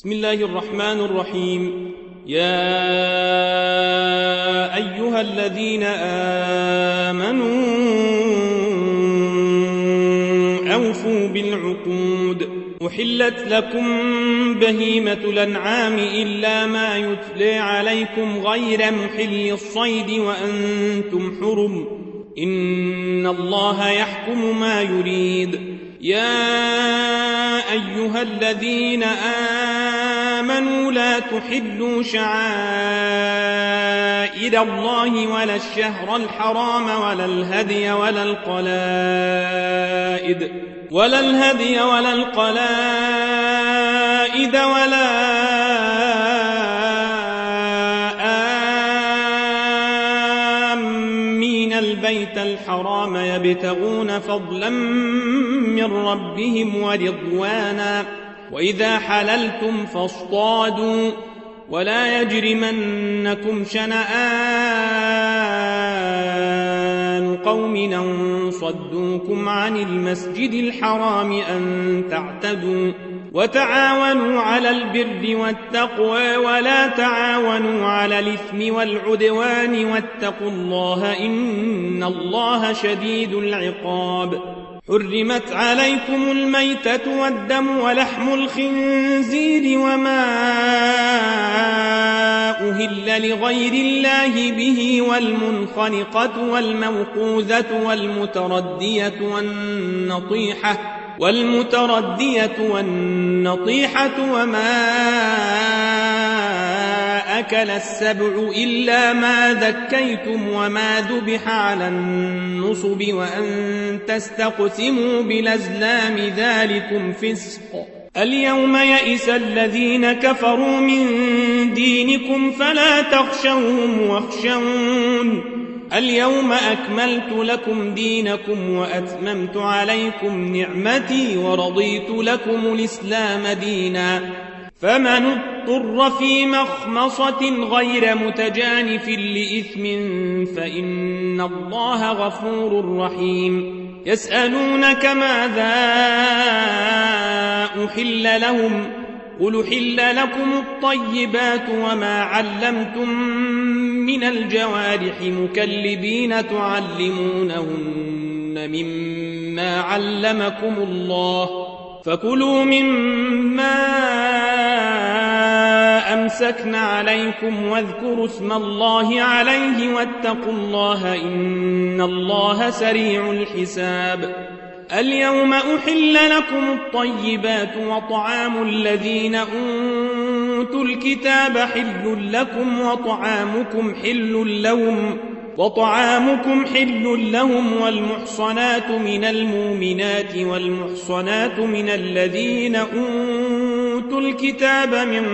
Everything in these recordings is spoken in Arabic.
بسم الله الرحمن الرحيم. يا أيها الذين آمنوا أوفوا بالعقود. أحلت لكم بهيمة الأنعام إلا ما يتلى عليكم غير محل الصيد وأنتم حرم، إن الله يحكم ما يريد. يا أيها الذين آمنوا لا تحلوا شعائر الله ولا الشهر الحرام ولا الهدي ولا القلائد ولا آمين البيت الحرام يبتغون فضلا من ربهم ورضوانا، وإذا حللتم فاصطادوا، ولا يجرمنكم شنآن قوم أن صدوكم عن المسجد الحرام أن تعتدوا، وتعاونوا على البر والتقوى ولا تعاونوا على الإثم والعدوان، واتقوا الله إن الله شديد العقاب. حرمت عليكم الميتة والدم ولحم الخنزير وما أهل لغير الله به، والمنخنقة والموقوذة والمتردية والنطيحة وما أكل السبع إلا ما ذكيتم وما ذبح على النصب، وأن تستقسموا بالأزلام ذلكم فسق. اليوم يئس الذين كفروا من دينكم فلا تخشوهم واخشون. اليوم أكملت لكم دينكم وأتممت عليكم نعمتي ورضيت لكم الإسلام دينا، فمن اضطر في مخمصة غير متجانف لإثم فإن الله غفور رحيم. يسألونك ماذا أحل لهم، قل أحل لكم الطيبات وما علمتم من الجوارح مكلبين تعلمونهن مما علمكم الله، فكلوا مما أمسكن عليكم واذكروا اسم الله عليه واتقوا الله إن الله سريع الحساب. اليوم أحل لكم الطيبات وطعام الذين أوتوا الكتاب حل لكم وطعامكم حل لهم، والمحصنات من المؤمنات والمحصنات من الذين أوتوا الكتاب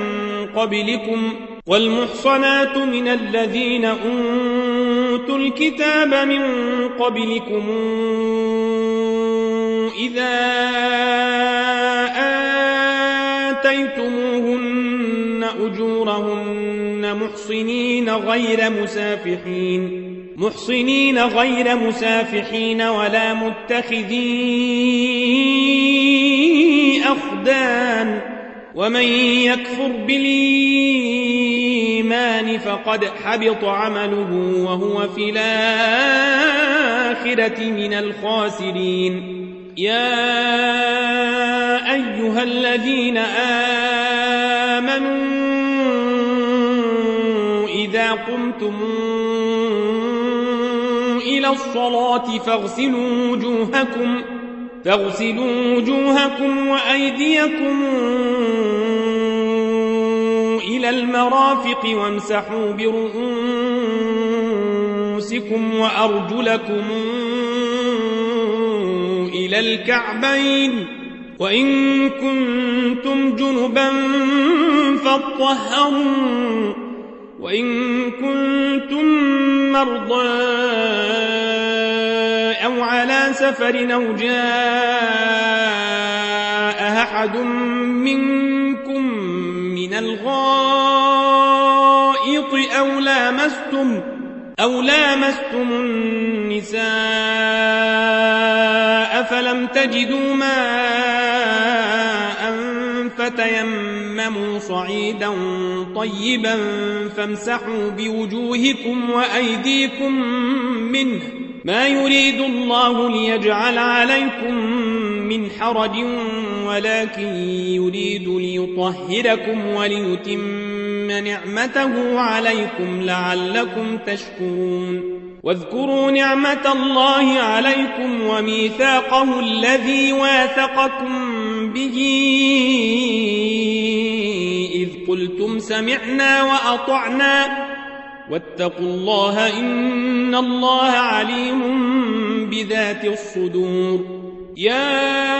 من قبلكم إذا آتيتموهن أجورهن محصنين غير مسافحين ولا متخذي أخدان، ومن يكفر بالإيمان فقد حبط عمله وهو في الآخرة من الخاسرين. يا أيها الذين آمنوا إذا قمتم إلى الصلاة فاغسلوا وجوهكم وأيديكم إلى المرافق وامسحوا برؤوسكم وأرجلكم إلى الكعبين، وإن كنتم جنبا فاطهروا، وإن كنتم مرضى أو على سفر أو جاء أحد منكم من الغائط أو لامستم النساء فلم تجدوا ماء فتيمموا صعيدا طيبا فامسحوا بوجوهكم وأيديكم منه ما يريد الله ليجعل عليكم من حرج ولكن يريد ليطهركم وليتم نعمته عليكم لعلكم تشكرون واذكروا نعمة الله عليكم وميثاقه الذي واثقكم به إذ قلتم سمعنا وأطعنا واتقوا الله إن الله عليم بذات الصدور يا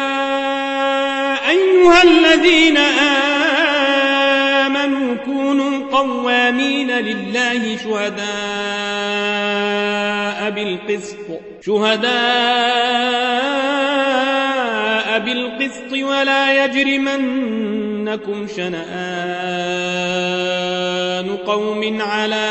أيها الذين آمنوا كونوا قوامين لله شهداء بالقسط ولا يجرمنكم شنآن قوم على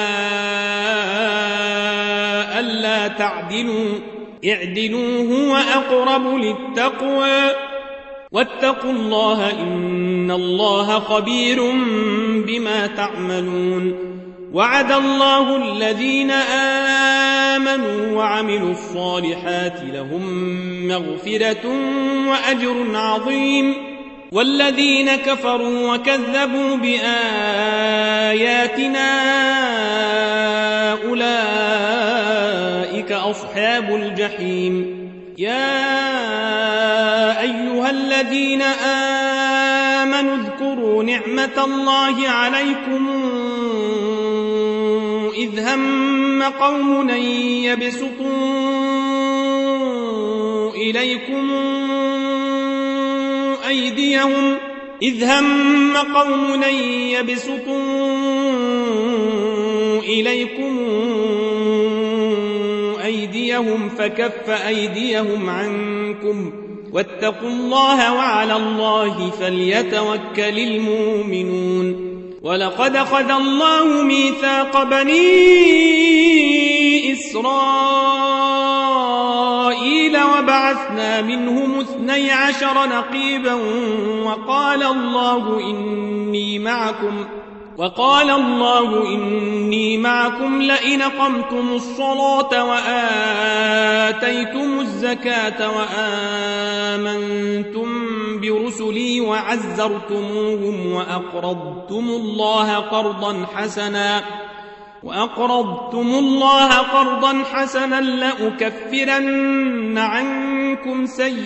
ألا تعدلوا اعدلوا هو أقرب للتقوى واتقوا الله إن الله خبير بما تعملون وعد الله الذين آمنوا وعملوا الصالحات لهم مغفرة وأجر عظيم والذين كفروا وكذبوا بآياتنا أولئك أصحاب الجحيم يا أيها الذين آمنوا اذكروا نعمة الله عليكم إذ هم قوم أن يبسطوا إليكم أيديهم فكف أيديهم عنكم واتقوا الله وعلى الله فليتوكل المؤمنون ولقد أخذ الله ميثاق بني إسرائيل وبعثنا منهم 12 نقيبا وقال الله إني معكم لئن أقمتم الصلاة وآتيتم الزكاة وآمنتم برسلي وعزرتموهم وأقرضتم الله قرضا حسنا لأكفرن عنكم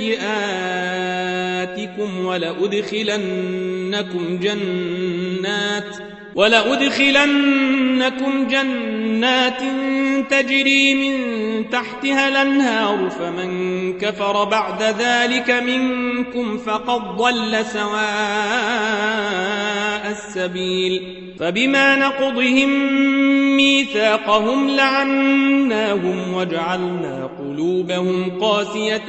سيئاتكم ولأدخلنكم جنات تجري من تحتها الأنهار فمن كفر بعد ذلك منكم فقد ضل سواء السبيل فبما نقضهم ميثاقهم لعناهم وجعلنا قلوبهم قاسية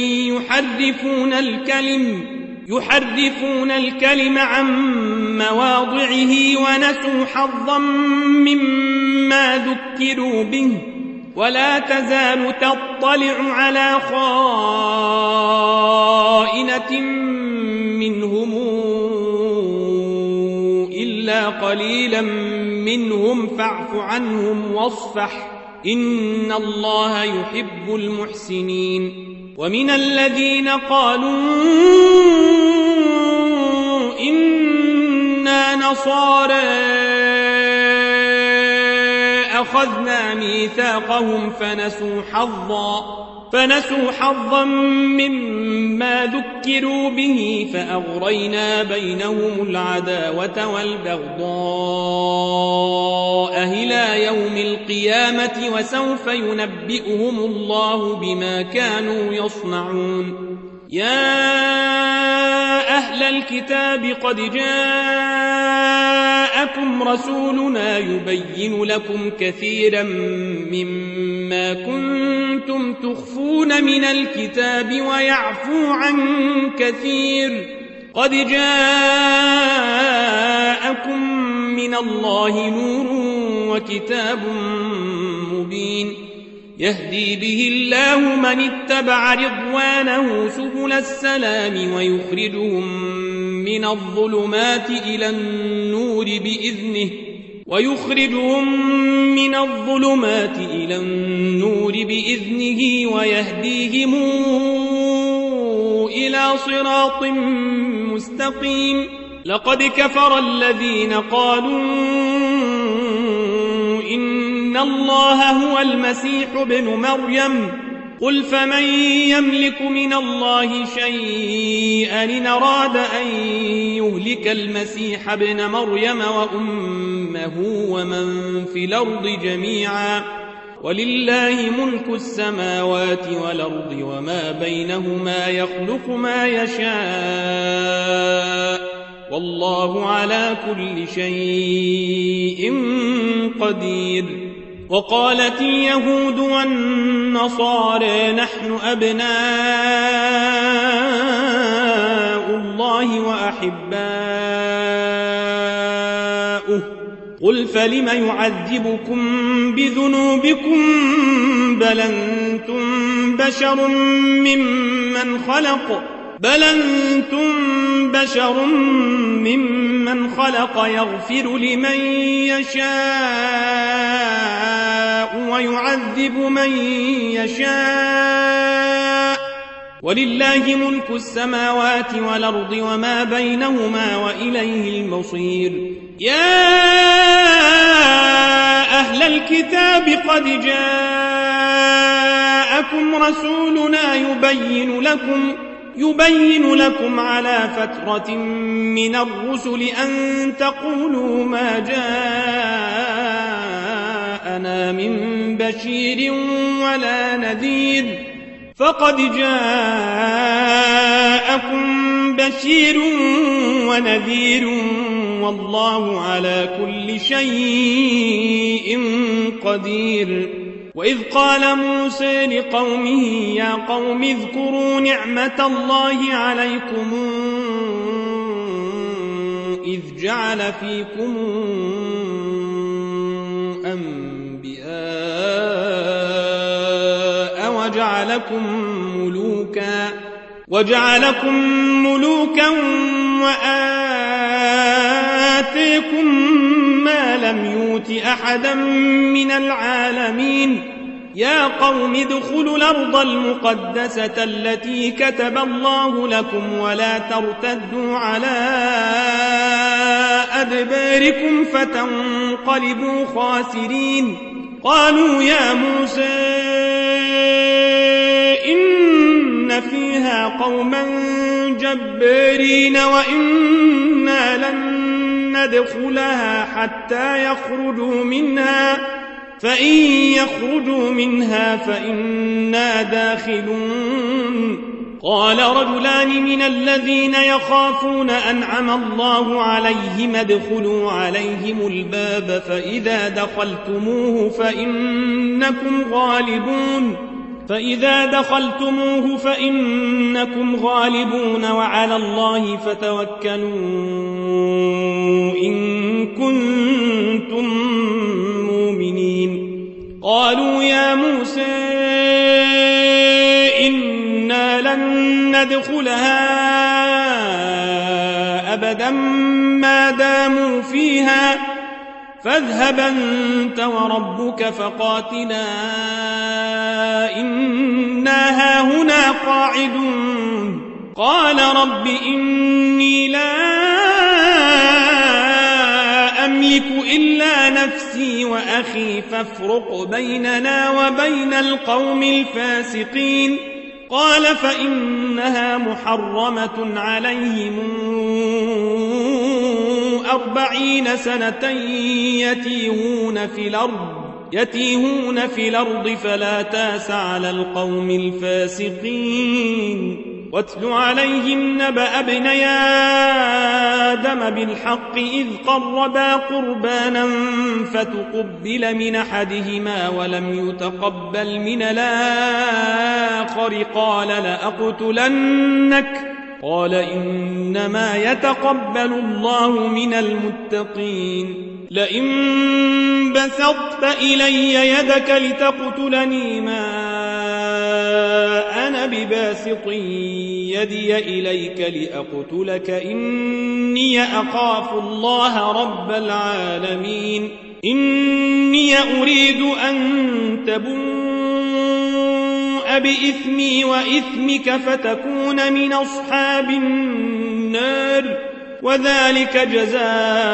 يحرفون الكلم عن مواضعه ونسوا حظا مما ذكروا به ولا تزال تطلع على خائنة منهم إلا قليلا منهم فاعف عنهم واصفح إن الله يحب المحسنين ومن الذين قالوا إنا نصارى أخذنا ميثاقهم فنسوا حظا مما ذكروا به فأغرينا بينهم العداوة والبغضاء إلى يوم القيامة وسوف ينبئهم الله بما كانوا يصنعون يا أهل الكتاب قد جاءكم رسولنا يبين لكم كثيرا مما كنتم تخفون من الكتاب ويعفو عن كثير قد جاءكم من الله نور وكتاب مبين يهدي به الله من اتبع رضوانه سبل السلام ويخرجهم من الظلمات إلى النور بإذنه ويخرجهم من الظلمات إلى النور بإذنه ويهديهم إلى صراط مستقيم. لقد كفر الذين قالوا إن الله هو المسيح ابن مريم قل فمن يملك من الله شيئا إن أراد أن يهلك المسيح ابن مريم وأمه ومن في الأرض جميعا ولله ملك السماوات والأرض وما بينهما يخلق ما يشاء والله على كل شيء قدير. وقالت اليهود والنصارى نحن أبناء الله وأحباؤه قل فلم يعذبكم بذنوبكم بل أنتم بشر ممن خلق يغفر لمن يشاء ويعذب من يشاء ولله ملك السماوات والأرض وما بينهما وإليه المصير. يا أهل الكتاب قد جاءكم رسولنا يبين لكم على فترة من الرسل أن تقولوا ما جاءنا من بشير ولا نذير فقد جاءكم بشير ونذير والله على كل شيء قدير. وإذ قال موسى لقومه يا قوم اذكروا نعمة الله عليكم إذ جعل فيكم أنبياء وجعلكم ملوكا وآتيكم ما لم يؤت أحدا من العالمين. يا قوم ادخلوا الأرض المقدسة التي كتب الله لكم ولا ترتدوا على أدباركم فتنقلبوا خاسرين. قالوا يا موسى إن فيها قوما جبارين وإنا لن ندخلها حتى يخرجوا منها فإن يخرجوا منها فإنا داخلون. قال رجلان من الذين يخافون أنعم الله عليهم ادخلوا عليهم الباب فإذا دخلتموه فإنكم غالبون وعلى الله فتوكلوا إن كنتم مؤمنين. قالوا يا موسى إنا لن ندخلها أبدا ما داموا فيها فاذهب أنت وربك فقاتلا إنا هاهنا قاعدون. قال رب إني لا أملك إلا نفسي وأخي فافرق بيننا وبين القوم الفاسقين. قال فإنها محرمة عليهم 40 سنة يتيهون في الأرض فلا تاس على القوم الفاسقين. واتل عليهم نبأ ابني آدم بالحق إذ قربا قربانا فتقبل من أحدهما ولم يتقبل من الآخر قال لأقتلنك قال إنما يتقبل الله من المتقين. لئن بسطت إلي يدك لتقتلني ما أنا أنا بباسط يدي إليك لأقتلك إني أخاف الله رب العالمين إني أريد أن تبوء بإثمي وإثمك فتكون من أصحاب النار وذلك جزاء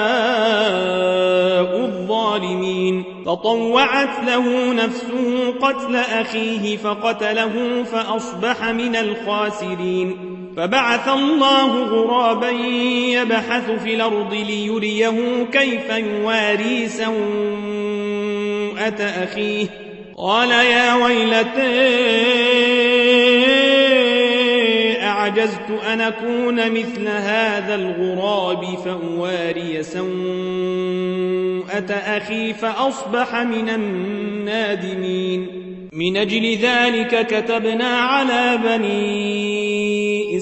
الظالمين فطوعت له نفسه قتل أخيه فقتله فأصبح من الخاسرين فبعث الله غرابا يبحث في الأرض ليريه كيف يواري سوءة أخيه قال يا ويلتى أعجزت أن أكون مثل هذا الغراب فأواري سوءة أخي فأصبح من النادمين من أجل ذلك كتبنا على بني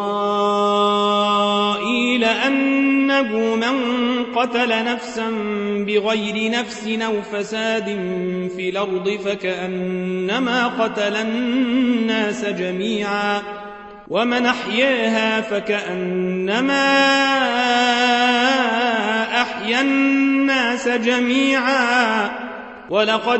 إسرائيل أنه من قتل نفسا بغير نفس أو فساد في الأرض فكأنما قتل الناس جميعا ومن أحياها فكأنما أحيا الناس جميعا ولقد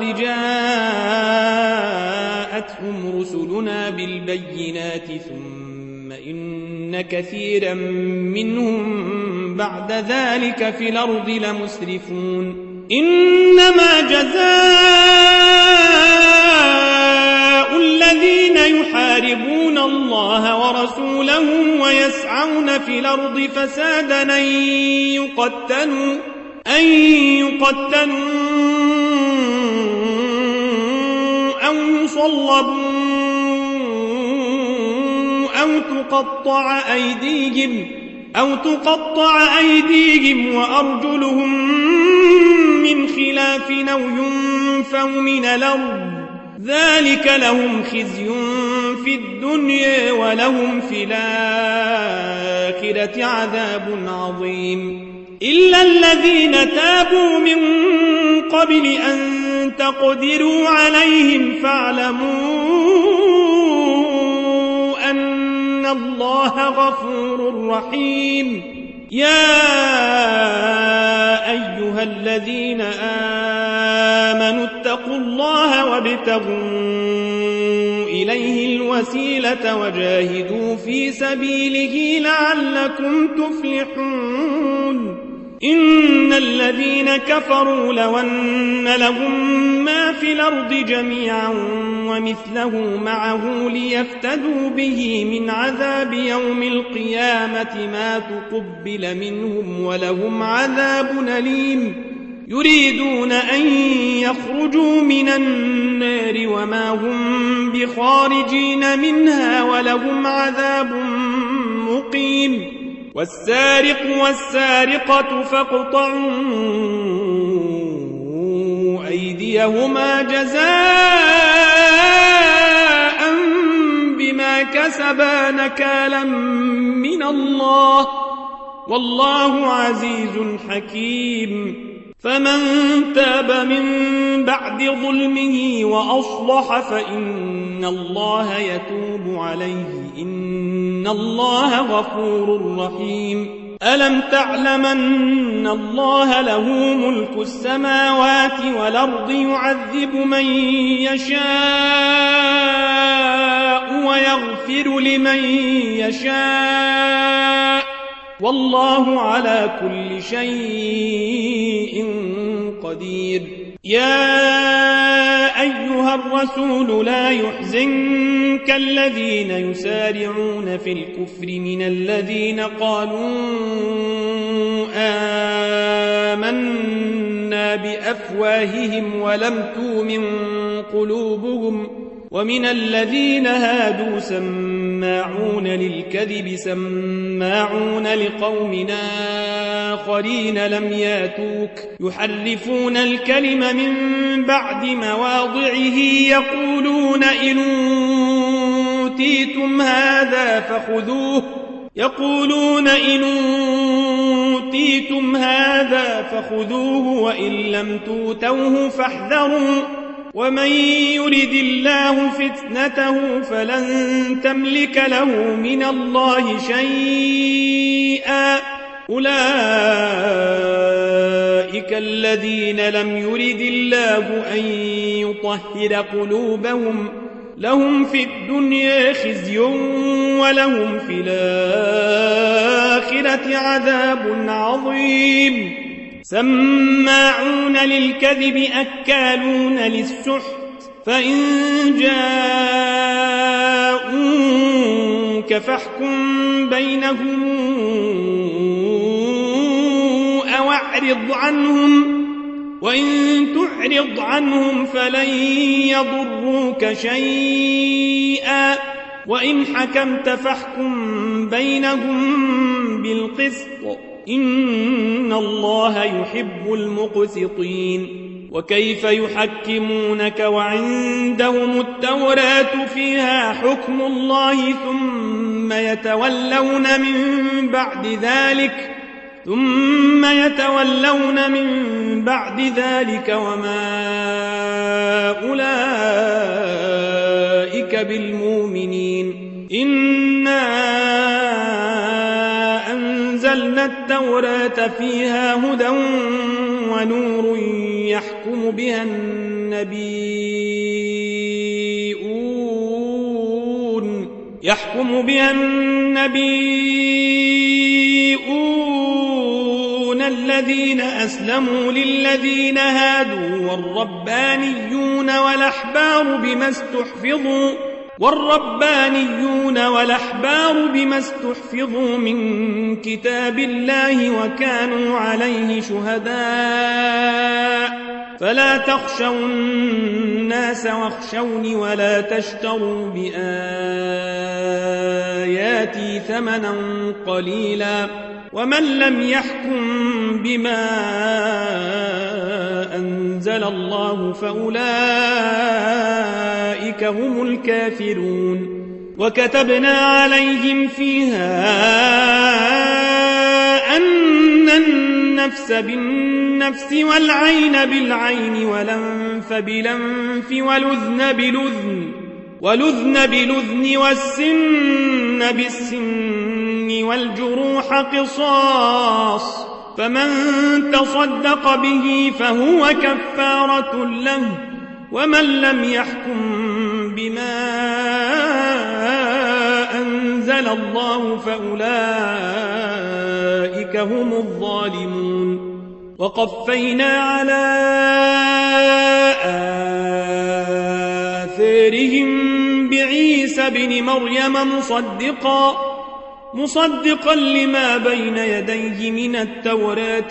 جاءتهم رسلنا بالبينات ثم إن كثيرا منهم بعد ذلك في الأرض لمسرفون إنما جزاء الذين يحاربون الله ورسوله ويسعون في الأرض فسادا أن يقتلوا أو يصلبوا أو تقطع أيديهم وأرجلهم من خلاف أو ينفوا من الأرض ذلك لهم خزي في الدنيا ولهم في الآخرة عذاب عظيم إلا الذين تابوا من قبل أن تقدروا عليهم فاعلموا أن الله غفور رحيم يا أيها الذين آمنوا اتقوا الله وابتغوا إليه الوسيلة وجاهدوا في سبيله لعلكم تفلحون إن الذين كفروا لو أن لهم ما في الأرض جميعا ومثله معه ليفتدوا به من عذاب يوم القيامة ما تقبل منهم ولهم عذاب أليم يريدون أن يخرجوا من النار وما هم بخارجين منها ولهم عذاب مقيم والسارق والسارقة فاقطعوا أيديهما جزاء بما كسبا نكالا من الله والله عزيز حكيم فمن تاب من بعد ظلمه وأصلح فإن الله يتوب عليه إن الله غفور رحيم ألم تعلم أن الله له ملك السماوات والأرض يعذب من يشاء ويغفر لمن يشاء والله على كل شيء قدير يا أيها الرسول لا يحزنك الذين يسارعون في الكفر من الذين قالوا آمنا بأفواههم ولم تؤمن قلوبهم ومن الذين هادوا سماعون للكذب سماعون لقوم آخرين لم ياتوك يحرفون الكلم من بعد مواضعه يقولون إن أوتيتم هذا فخذوه وإن لم توتوه فاحذروا ومن يرد الله فتنته فلن تملك له من الله شيئا أولئك الذين لم يرد الله أن يطهر قلوبهم لهم في الدنيا خزي ولهم في الآخرة عذاب عظيم سماعون للكذب أكالون للسحت فإن جاءوك فاحكم بينهم أو أعرض عنهم وإن تعرض عنهم فلن يضروك شيئا وإن حكمت فاحكم بينهم بالقسط إن الله يحب المقسطين وكيف يحكمونك وعندهم التوراة فيها حكم الله ثم يتولون من بعد ذلك وما أولئك بالمؤمنين إنا أنزلنا التوراة فيها هدى ونور يحكم بها النبيون الذين أسلموا للذين هادوا والربانيون والأحبار بما استحفظوا من كتاب الله وكانوا عليه شهداء فلا تخشوا الناس واخشوني ولا تشتروا بآياتي ثمنا قليلا ومن لم يحكم بما أنزل الله فأولئك هم الكافرون وكتبنا عليهم فيها أن النفس بالنفس والعين بالعين والأنف بالأنف والأذن بالأذن والسن بالسن والجروح قصاص فمن تصدق به فهو كفارة له ومن لم يحكم بما أنزل الله فأولئك هم الظالمون وقفينا على آثارهم بعيسى بن مريم مصدقا لما بين يديه من التوراة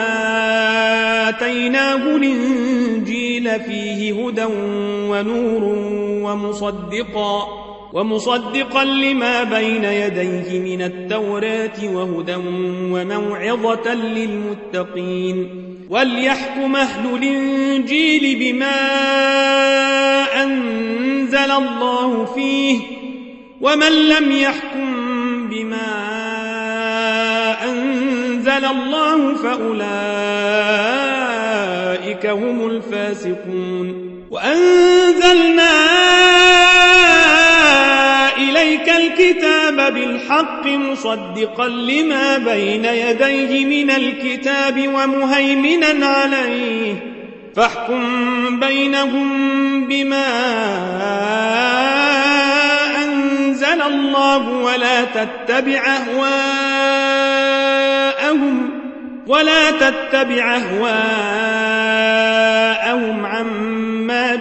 وآتيناه الإنجيل فيه هدى ونور ومصدقا لما بين يديه من التوراة وهدى وموعظة للمتقين وليحكم أهل الإنجيل بما أنزل الله فيه ومن لم يحكم بما أنزل الله فأولئك هم الفاسقون وأنزلنا إليك الكتاب بالحق مصدقا لما بين يديه من الكتاب ومهيمنا عليه فاحكم بينهم بما أنزل الله ولا تتبع أهواءهم عما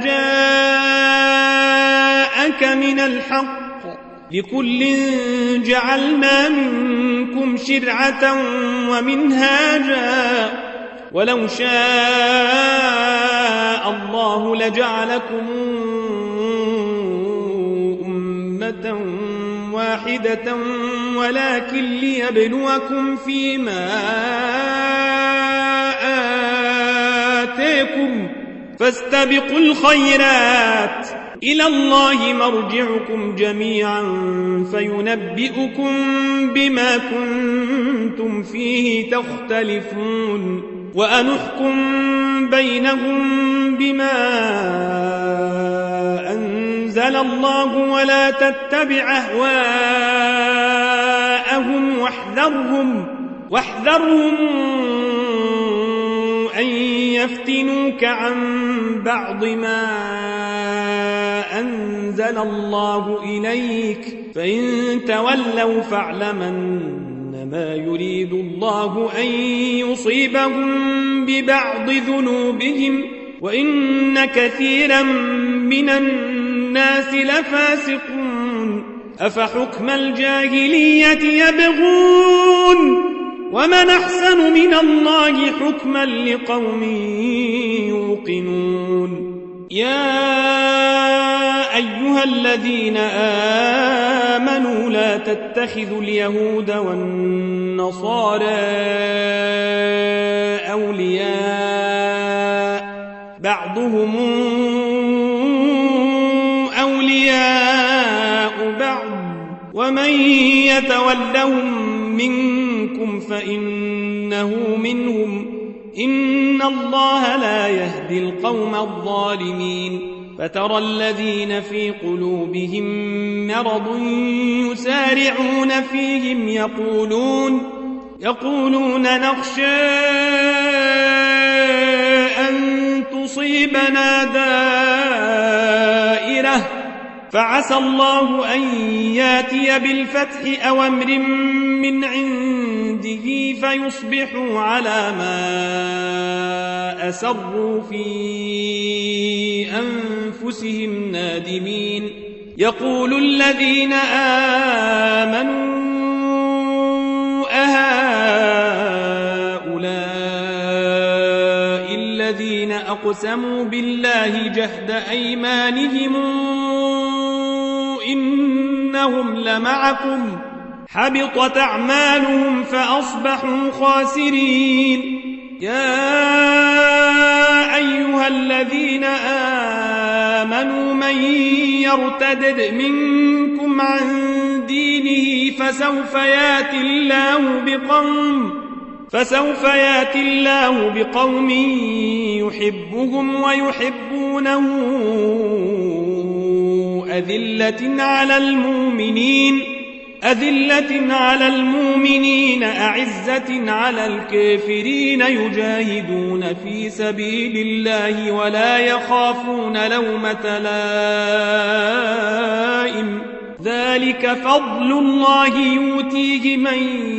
جاءك من الحق لكل جعلنا منكم شرعة ومنهاجا ولو شاء الله لجعلكم أمة واحدة ولكن ليبلوكم فيما آتاكم فاستبقوا الخيرات إلى الله مرجعكم جميعا فينبئكم بما كنتم فيه تختلفون وأن احكم بينهم بما أنزل الله ولا تتبع أهواءهم واحذرهم أن يفتنوك عن بعض ما أنزل الله إليك فإن تولوا فاعلم أنما يريد الله أن يصيبهم ببعض ذنوبهم وإن كثيرا من الناس لفاسقون أفحكم الجاهلية يبغون ومن أحسن من الله حكما لقوم يوقنون يا أيها الذين آمنوا لا تتخذوا اليهود والنصارى أولياء بعضهم أولياء بعض ومن يتولهم منكم فإنه منهم إن الله لا يهدي القوم الظالمين فترى الذين في قلوبهم مرض يسارعون فيهم يقولون نخشى أن تصيبنا دائرة فعسى الله أن ياتي بالفتح أو أمر من عنده فيصبحوا على ما أسروا في أنفسهم نادمين يقول الذين آمنوا أهؤلاء الذين أقسموا بالله جهد أيمانهم إنهم لمعكم حبطت أعمالهم فأصبحوا خاسرين يا أيها الذين آمنوا من يرتدد منكم عن دينه فسوف ياتي الله بقوم يحبهم ويحبونه أذلة على المؤمنين أعزة على الكافرين يجاهدون في سبيل الله ولا يخافون لومة لائم ذلك فضل الله يؤتيه من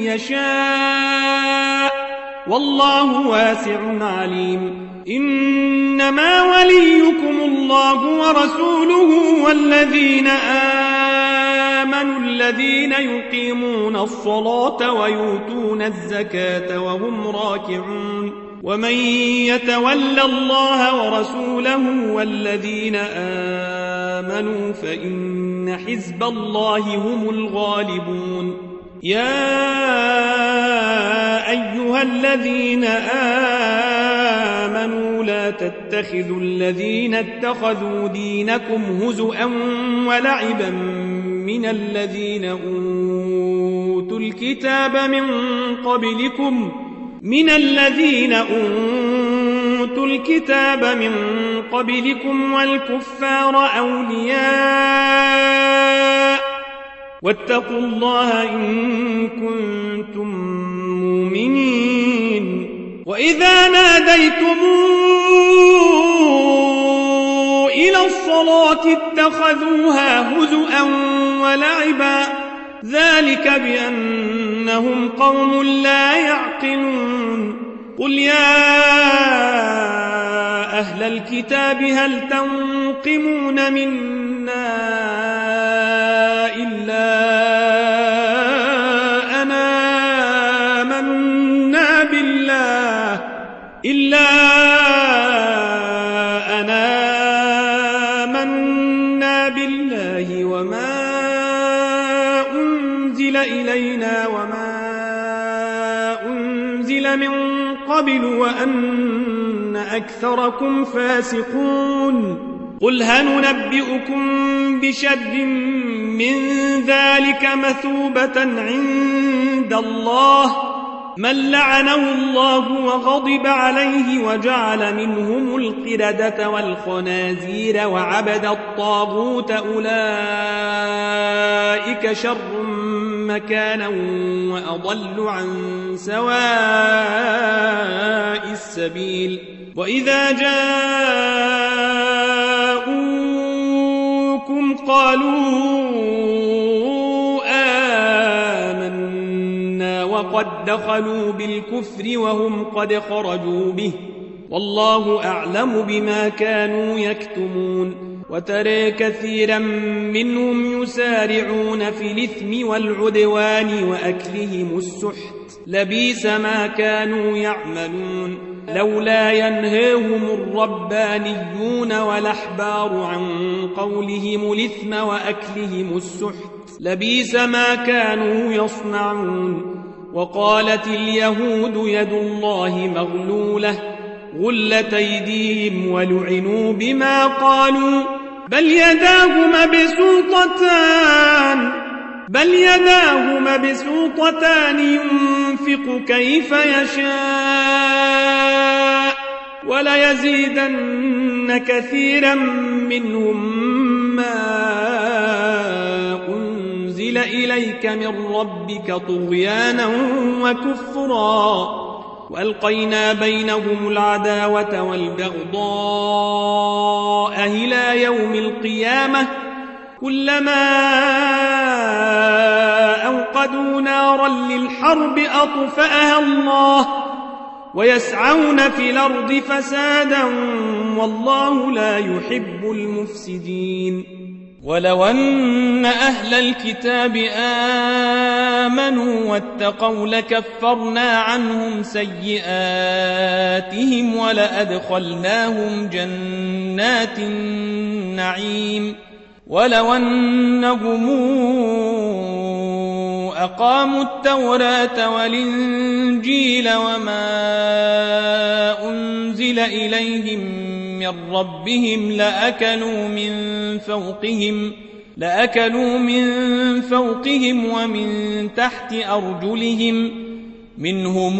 يشاء والله واسع عليم إنما وليكم الله ورسوله والذين آمنوا الذين يقيمون الصلاة ويؤتون الزكاة وهم راكعون ومن يتول الله ورسوله والذين آمنوا فإن حزب الله هم الغالبون يا أيها الذين آمنوا لا تتخذوا الذين اتخذوا دينكم هزؤا ولعبا من الذين أوتوا الكتاب من قبلكم والكفار أولياء واتقوا الله إن كنتم مؤمنين وإذا ناديتم إلى الصلاة اتخذوها هزؤا ولعبا ذلك بأنهم قوم لا يعقلون قل يا أهل الكتاب هل تنقمون منا إلا أن آمنا بالله وما أنزل إلينا وما أنزل من قبل وأن أكثركم فاسقون قل هل ننبئكم بشر من ذلك مثوبة عند الله من لعنه الله وغضب عليه وجعل منهم القردة والخنازير وعبد الطاغوت أولئك شر مكانا وأضل عن سواء السبيل وإذا جاءوكم قالوا آمنا وقد دخلوا بالكفر وهم قد خرجوا به والله أعلم بما كانوا يكتمون وترى كثيرا منهم يسارعون في الإثم والعدوان وأكلهم السحت لبئس ما كانوا يعملون لولا ينهاهم الربانيون والأحبار عن قولهم الإثم وأكلهم السحت لبئس ما كانوا يصنعون وقالت اليهود يد الله مغلولة غلت أيديهم ولعنوا بما قالوا بل يداه مبسوطتان ينفق كيف يشاء وليزيدن كثيرا منهم ما أنزل إليك من ربك طغيانا وكفرا وألقينا بينهم العداوة والبغضاء إلى يوم القيامة كلما أوقدوا نارا للحرب أطفأها الله ويسعون في الأرض فسادا والله لا يحب المفسدين ولو أن أهل الكتاب آمنوا واتقوا لكفرنا عنهم سيئاتهم ولأدخلناهم جنات النعيم ولو أنهم أقاموا التوراة والإنجيل وما أنزل إليهم من ربهم لأكلوا من فوقهم ومن تحت أرجلهم منهم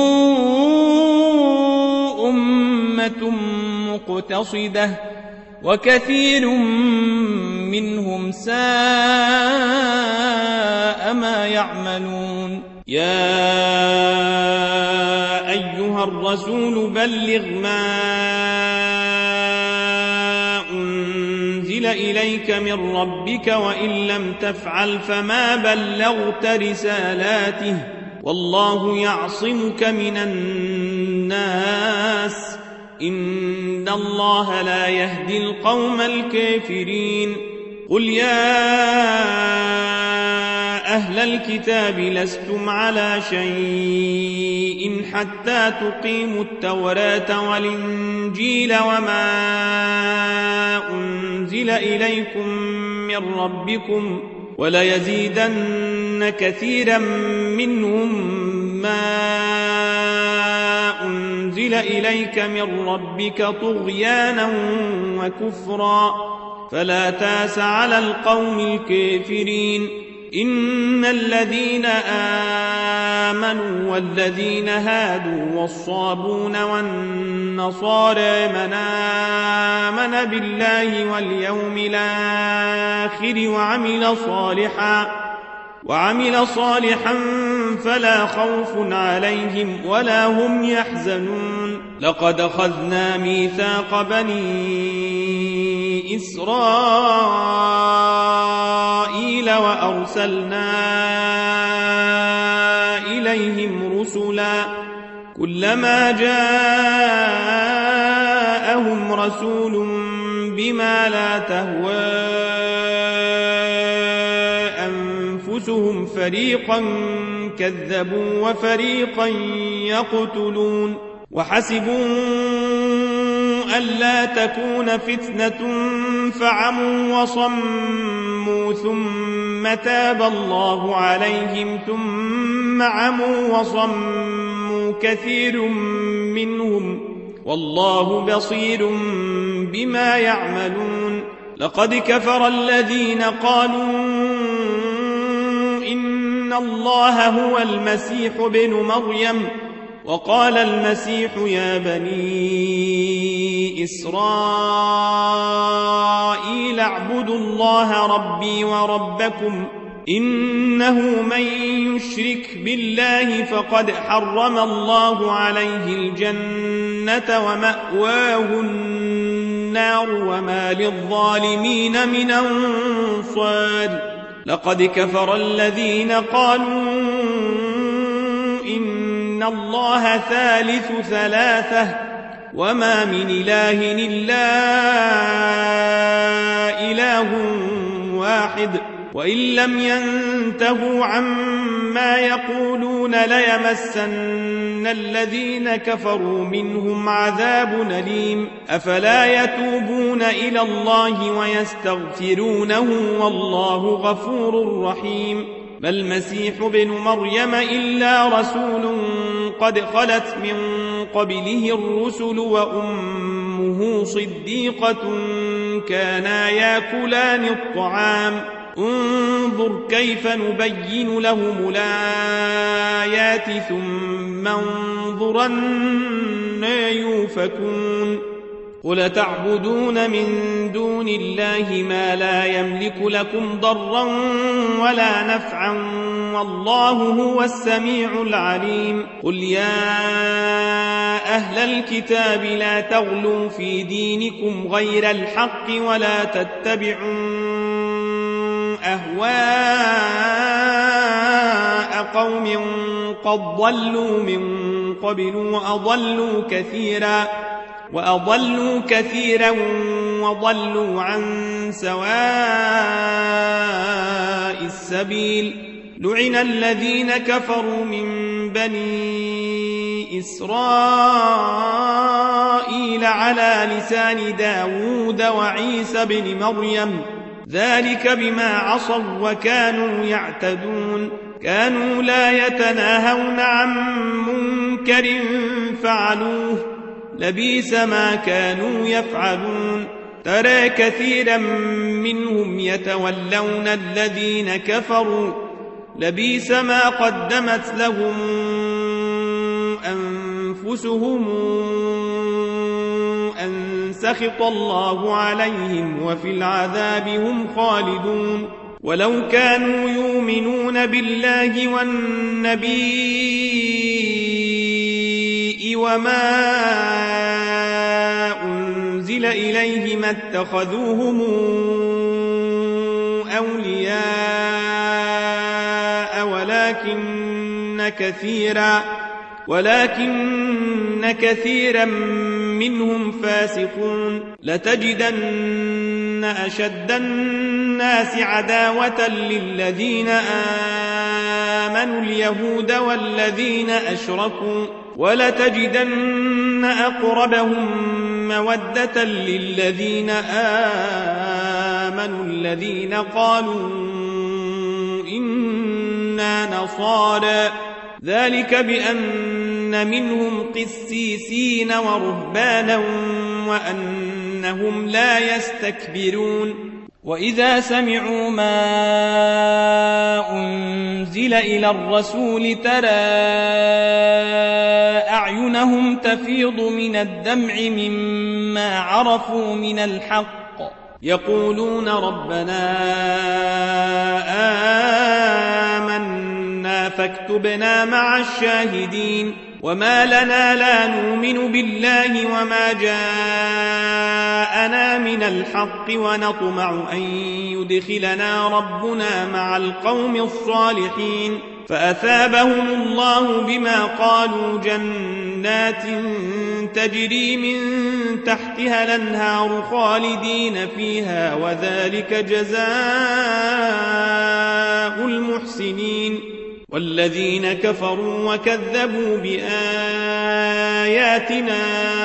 أمة مقتصدة وكثير منهم ساء ما يعملون يا أيها الرسول بلغ ما أنزل إليك من ربك وإن لم تفعل فما بلغت رسالاته والله يعصمك من الناس إن الله لا يهدي القوم الكافرين قل يا أهل الكتاب لستم على شيء حتى تقيموا التوراة والإنجيل وما أنزل إليكم من ربكم وليزيدن كثيرا منهم ما أنزل إليك من ربك طغيانا وكفرا فلا تاس على القوم الكافرين إن الذين آمنوا والذين هادوا والصابون والنصارى من آمن بالله واليوم الآخر وعمل صالحا فلا خوف عليهم ولا هم يحزنون لقد أخذنا ميثاق بني إسرائيل وأرسلنا إليهم رسلا كلما جاءهم رسول بما لا تهوى أنفسهم فريقا كذبوا وفريقا يقتلون وحسبوا ألا تكون فتنة فعموا وصموا ثم تاب الله عليهم ثم عموا وصموا كثير منهم والله بصير بما يعملون لقد كفر الذين قالوا إن إن الله هو المسيح ابن مريم. وقال المسيح يا بني إسرائيل اعبدوا الله ربي وربكم إنه من يشرك بالله فقد حرم الله عليه الجنة ومأواه النار وما للظالمين من أنصار. لقد كفر الذين قالوا إن الله ثالث ثلاثة وما من إله إلا إله واحد وإن لم ينتهوا عما يقولون ليمسن الذين كفروا منهم عذاب أليم. أفلا يتوبون إلى الله ويستغفرونه والله غفور رحيم. ما المسيح ابن مريم إلا رسول قد خلت من قبله الرسل وأمه صديقة كانا يأكلان الطعام. انظر كيف نبين لهم الآيات ثم انظر أنى يؤفكون. قل تعبدون من دون الله ما لا يملك لكم ضرا ولا نفعا والله هو السميع العليم. قل يا أهل الكتاب لا تغلوا في دينكم غير الحق ولا تتبعوا أهواء قوم قد ضلوا من قبل وأضلوا كثيرا وضلوا عن سواء السبيل. لعن الذين كفروا من بني إسرائيل على لسان داود وعيسى بن مريم ذلك بما عصوا وكانوا يعتدون. كانوا لا يتناهون عن منكر فعلوه لبئس ما كانوا يفعلون. ترى كثيرا منهم يتولون الذين كفروا لبئس ما قدمت لهم أنفسهم أن سخط الله عليهم وفي العذاب هم خالدون. ولو كانوا يؤمنون بالله والنبي وما أنزل إليه ما اتخذوهم أولياء ولكن كثيرا منهم فاسقون. لتجدن أشد الناس عداوة للذين آمنوا اليهود والذين أشركوا ولتجدن أقربهم مودة للذين آمنوا الذين قالوا إنا نصارى ذلك بأن منهم قسيسين ورهبانا وأنهم لا يستكبرون. وإذا سمعوا ما أنزل إلى الرسول ترى أعينهم تفيض من الدمع مما عرفوا من الحق يقولون ربنا آمنا فاكتبنا مع الشاهدين. وما لنا لا نؤمن بالله وما جاءنا من الحق ونطمع أن يدخلنا ربنا مع القوم الصالحين. فأثابهم الله بما قالوا جنات تجري من تحتها الأنهار خالدين فيها وذلك جزاء المحسنين. والذين كفروا وكذبوا بآياتنا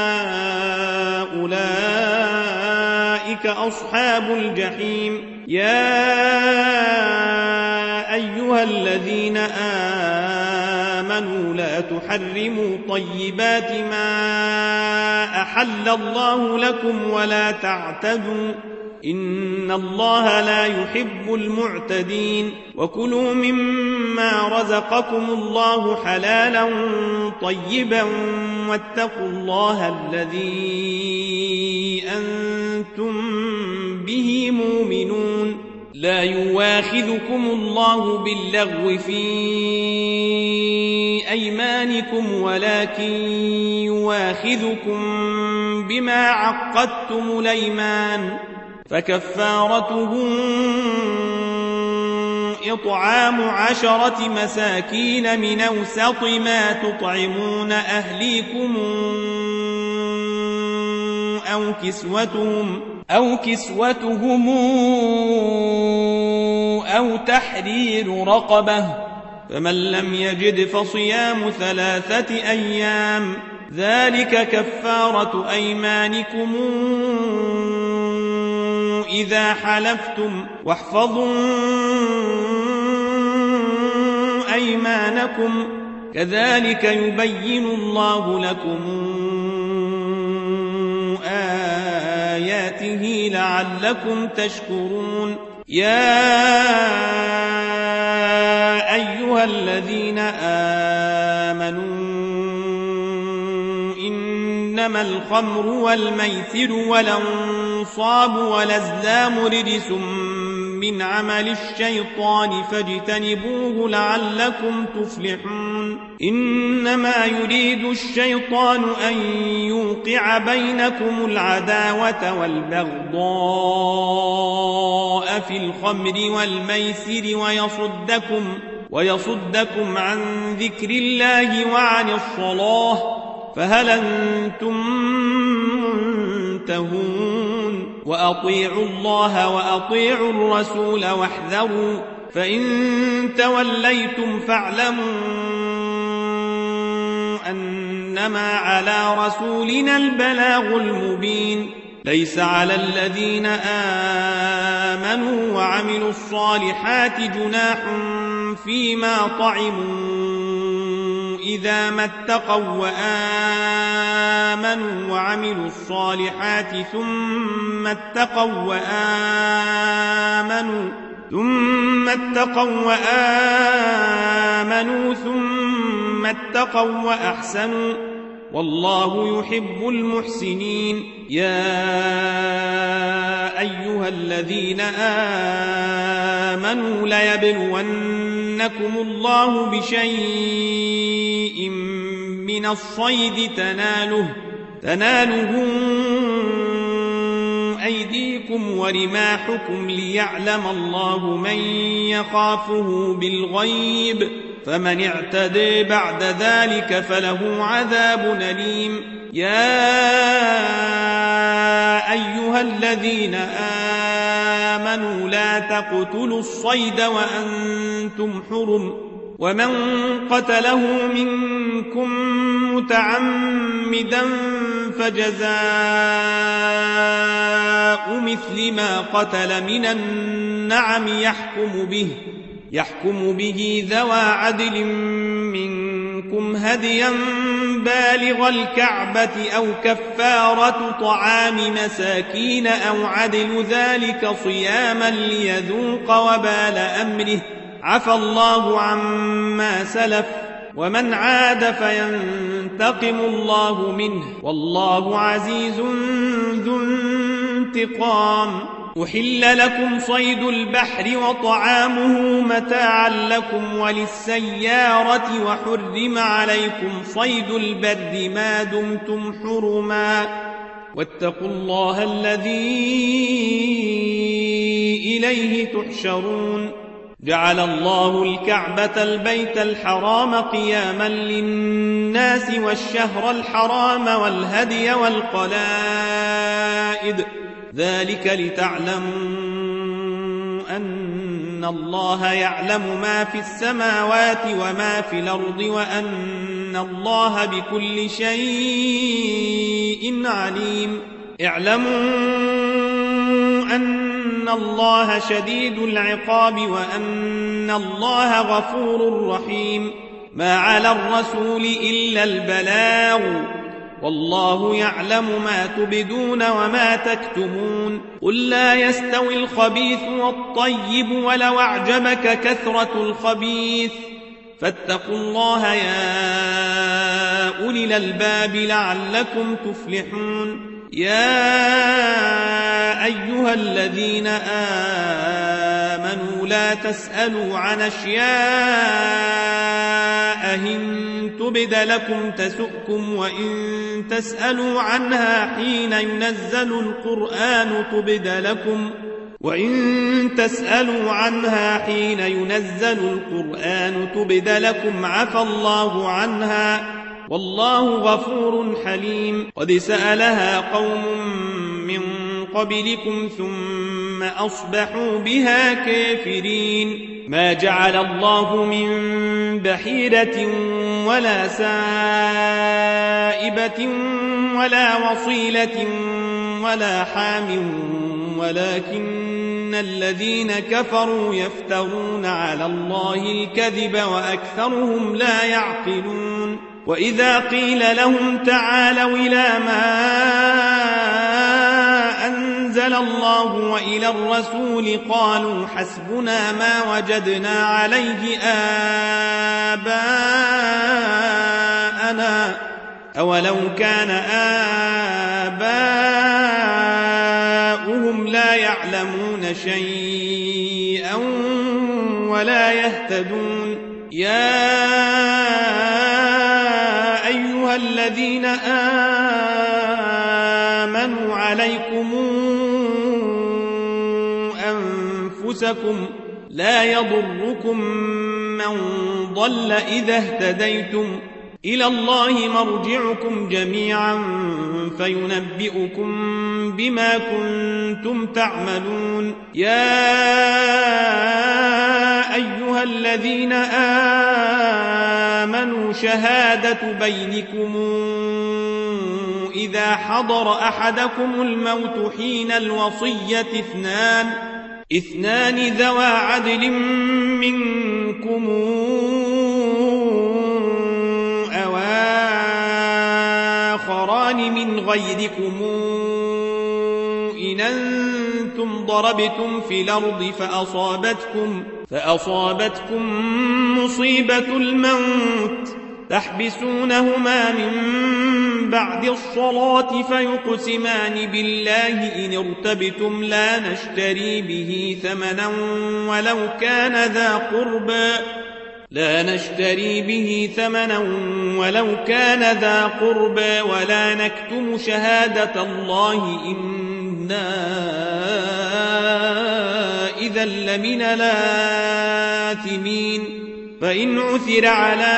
أولئك أصحاب الجحيم. يا أيها الذين آمنوا لا تحرموا طيبات ما أحل الله لكم ولا تعتدوا إن الله لا يحب المعتدين وكلوا مما رزقكم الله حلالا طيبا واتقوا الله الذي أنتم به مؤمنون لا يواخذكم الله باللغو في أيمانكم ولكن يواخذكم بما عقدتم الأيمان فكفارته إطعام 10 مساكين من أوسط ما تطعمون أهليكم أو كسوتهم أو تحرير رقبة فمن لم يجد فصيام 3 أيام ذلك كفارة أيمانكم إذا حلفتم واحفظوا أيمانكم كذلك يبين الله لكم آياته لعلكم تشكرون يا أيها الذين آمنوا إنما الخمر والميسر والأنصاب والأزلام رجس من عمل الشيطان فاجتنبوه لعلكم تفلحون إنما يريد الشيطان أن يوقع بينكم العداوة والبغضاء في الخمر والميسر ويصدكم عن ذكر الله وعن الصلاة فهل أنتم منتهون وأطيعوا الله وأطيعوا الرسول واحذروا فإن توليتم فاعلموا أنما على رسولنا البلاغ المبين ليس على الذين آمنوا وعملوا الصالحات جناح فيما طعموا إذا ما اتقوا وآمنوا وعملوا الصالحات ثم اتقوا وأحسنوا والله يحب المحسنين يا أيها الذين آمنوا ليبلونكم الله بشيء من الصيد تناله أيديكم ورماحكم ليعلم الله من يخافه بالغيب فمن اعتدى بعد ذلك فله عذاب أليم يا أيها الذين آمنوا لا تقتلوا الصيد وأنتم حرم ومن قتله منكم متعمدا فجزاء مثل ما قتل من النعم يحكم به ذوى عدل منكم هديا بالغ الكعبة أو كفارة طعام مساكين أو عدل ذلك صياما ليذوق وبال أمره عفى الله عما سلف ومن عاد فينتقم الله منه والله عزيز ذو انتقام أحل لكم صيد البحر وطعامه متاعا لكم وللسيارة وحرم عليكم صيد البر ما دمتم حرما واتقوا الله الذي إليه تحشرون جعل الله الكعبة البيت الحرام قياما للناس والشهر الحرام والهدي والقلائد ذلك لتعلموا أن الله يعلم ما في السماوات وما في الأرض وأن الله بكل شيء عليم اعلموا أن الله شديد العقاب وأن الله غفور رحيم ما على الرسول إلا البلاغ والله يعلم ما تبدون وما تكتمون قل لا يستوي الخبيث والطيب ولو أعجبك كثرة الخبيث فاتقوا الله يا أولي الألباب لعلكم تفلحون يا أيها الذين آمنوا لا تسألوا عن أشياء إن تبد لكم تسؤكم وإن تسألوا عنها حين ينزل القرآن تبد لكم عفى الله عنها والله غفور حليم قد سألها قوم من قبلكم ثم أصبحوا بها كافرين ما جعل الله من بحيرة ولا سائبة ولا وصيلة ولا حام ولكن الذين كفروا يفترون على الله الكذب وأكثرهم لا يعقلون وإذا قيل لهم تعالوا إلى ما أنزل الله وإلى الرسول قالوا حسبنا ما وجدنا عليه آباءنا أولو كان آباؤهم لا يعلمون شيئا ولا يهتدون يا أيها الذين آمنوا عليكم أنفسكم لا يضركم من ضل إذا اهتديتم إلى الله مرجعكم جميعا فينبئكم بما كنتم تعملون يا أيها الذين آمنوا شهادة بينكم إذا حضر أحدكم الموت حين الوصية اثنان ذوى عدل منكم أو آخران من غيركم إن أنتم ضربتم في الأرض فأصابتكم مصيبة الموت تحبسونهما من بعد الصلاة فيقسمان بالله إن ارتبتم لا نشتري به ثمنا ولو كان ذا قربى ولا نكتم شهادة الله إنا إذا لمن الآثمين فإن عثر على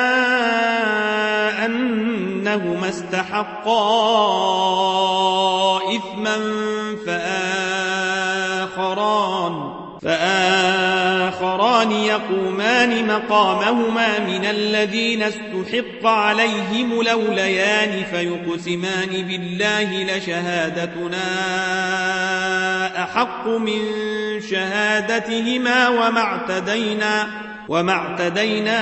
أنهما استحقا إثما فآخران يقومان مقامهما من الذين استحق عليهم الأوليان فيقسمان بالله لشهادتنا أحق من شهادتهما وما اعتدينا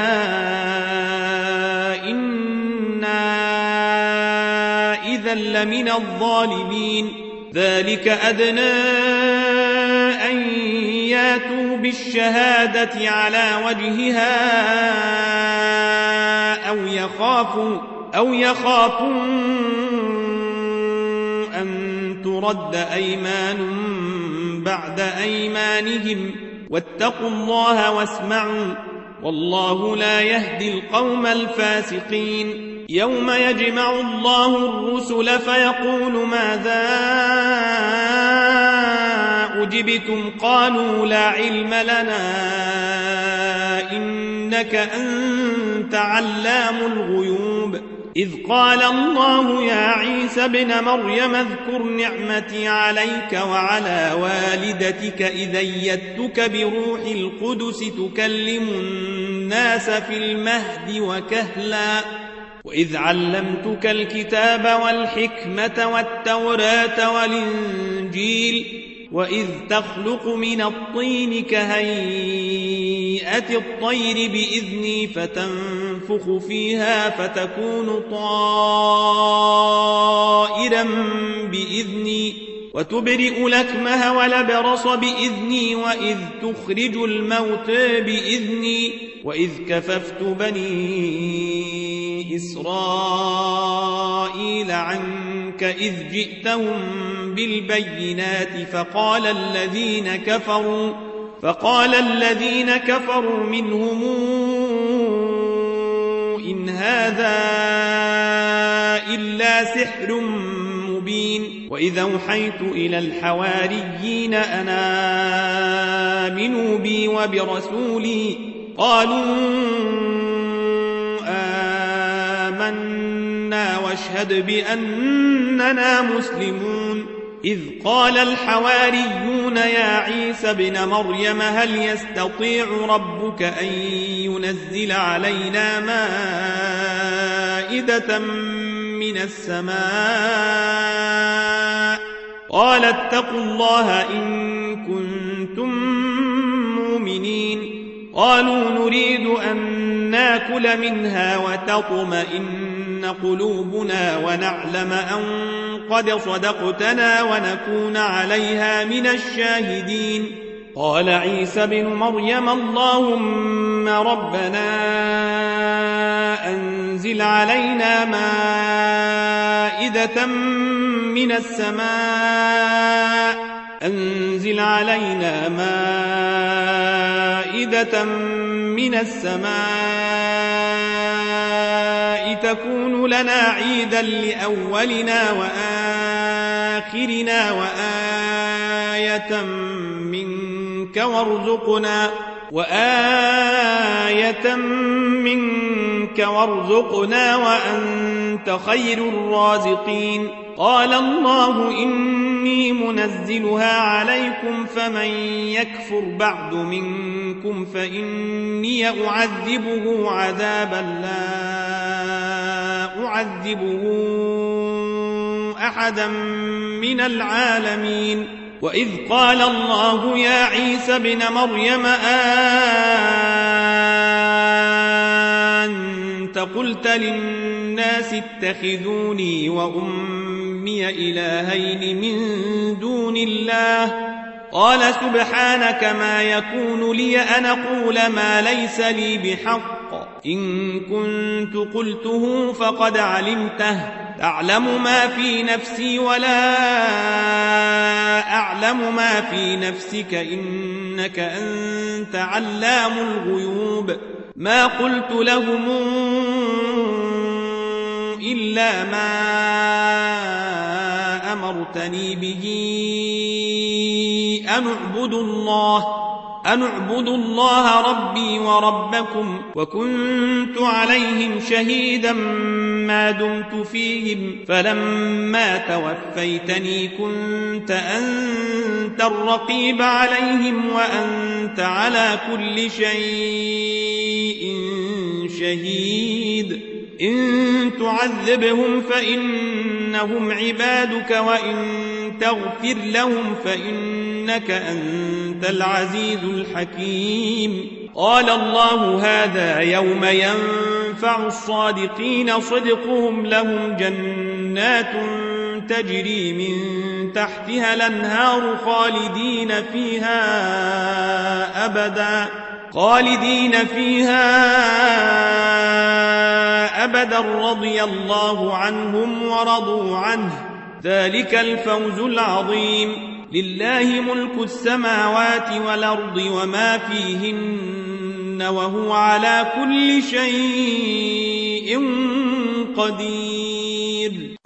إنا إذا لمن الظالمين ذلك أدنى أن ياتوا بالشهادة على وجهها أو يخافوا أن ترد أيمان بعد أيمانهم واتقوا الله واسمعوا والله لا يهدي القوم الفاسقين يوم يجمع الله الرسل فيقول ماذا أجبتم قالوا لا علم لنا إنك أنت علام الغيوب إذ قال الله يا عيسى ابن مريم اذكر نعمتي عليك وعلى والدتك إذ أيدتك بروح القدس تكلم الناس في المهد وكهلا وإذ علمتك الكتاب والحكمة والتوراة والإنجيل وإذ تخلق من الطين كهيئة الطير بإذني فتنفخ فينفخ فيها فتكون طائرا بإذني وتبرئ الأكمه والأبرص بإذني وإذ تخرج الموت بإذني وإذ كففت بني إسرائيل عنك إذ جئتهم بالبينات فقال الذين كفروا منهم إن هذا إلا سحر مبين وإذا أوحيت إلى الحواريين أن آمنوا بي وبرسولي قالوا آمنا واشهد بأننا مسلمون إذ قال الحواريون يا عيسى ابن مريم هل يستطيع ربك أن ينزل علينا مائدة من السماء قال اتقوا الله إن كنتم مؤمنين قالوا نريد أن ناكل منها وتطمئن قلوبنا ونعلم أن قد صدقتنا ونكون عليها من الشاهدين قال عيسى بن مريم اللهم ربنا أنزل علينا مائدة من السماء تكون لنا عيدا لأولنا وآخرنا وآية منك وارزقنا وأنت خير الرازقين قال الله إني منزلها عليكم فمن يكفر بعد منكم فإني أعذبه عذابا لا أعذبه أحدا من العالمين وإذ قال الله يا عيسى ابن مريم أنت قلت للناس اتخذوني وأمي إلهين من دون الله قال سبحانك ما يكون لي أن أقول ما ليس لي بحق إن كنت قلته فقد علمته تعلم ما في نفسي ولا أعلم ما في نفسك إنك أنت علام الغيوب ما قلت لهم إلا ما أمرتني به أن اعبدوا الله ربي وربكم وكنت عليهم شهيدا ما دمت فيهم فلما توفيتني كنت أنت الرقيب عليهم وأنت على كل شيء شهيد إن تعذبهم فإنهم عبادك وإن تغفر لهم فإنك أنت العزيز الحكيم قال الله هذا يوم ينفع الصادقين صدقهم لهم جنات تجري من تحتها الأنهار خالدين فيها أبدا رضي الله عنهم ورضوا عنه ذلك الفوز العظيم لله ملك السماوات والأرض وما فيهن وهو على كل شيء قدير